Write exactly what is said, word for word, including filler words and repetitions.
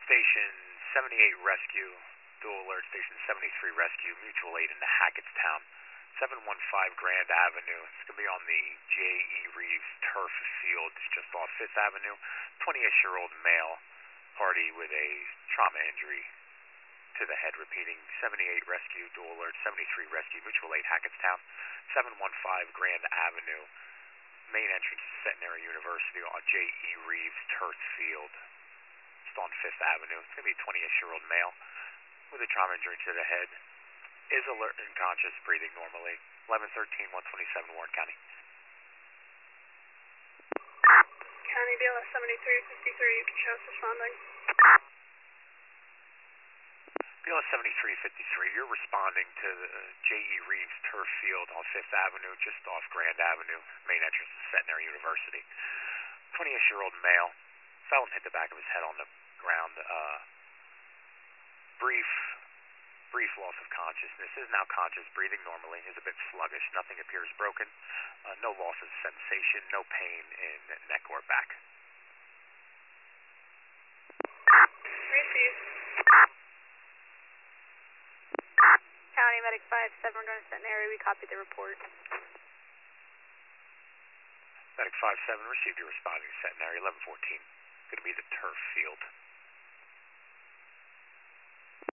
Station seventy-eight Rescue, dual alert, Station seventy-three Rescue, mutual aid in the Hackettstown, seven one five Grand Avenue. It's going to be on the J E. Reeves turf field just off Fifth Avenue. twenty-ish-year-old male, party with a trauma injury to the head, repeating seventy-eight Rescue, dual alert, seventy-three Rescue, mutual aid, Hackettstown, seven one five Grand Avenue, main entrance to Centenary University on J E. Reeves turf field. On Fifth Avenue. It's going to be a twenty-ish-year-old male with a trauma injury to the head. Is alert and conscious, breathing normally. eleven thirteen, one twenty-seven Warren County. County B L S seventy-three fifty-three, you can show us responding. B L S seventy-three fifty-three, you're responding to the J E. Reeves turf field on Fifth Avenue, just off Grand Avenue, main entrance to Centenary University. twenty-ish-year-old male, fell and hit the back of his head on the ground. Uh, brief, brief loss of consciousness. Is now conscious, breathing normally. Is a bit sluggish. Nothing appears broken. Uh, no loss of sensation. No pain in neck or back. Received. County Medic five seven, we're going to Centenary. We copied the report. Medic five seven, received your responding to Centenary. eleven fourteen. Going to be the turf field.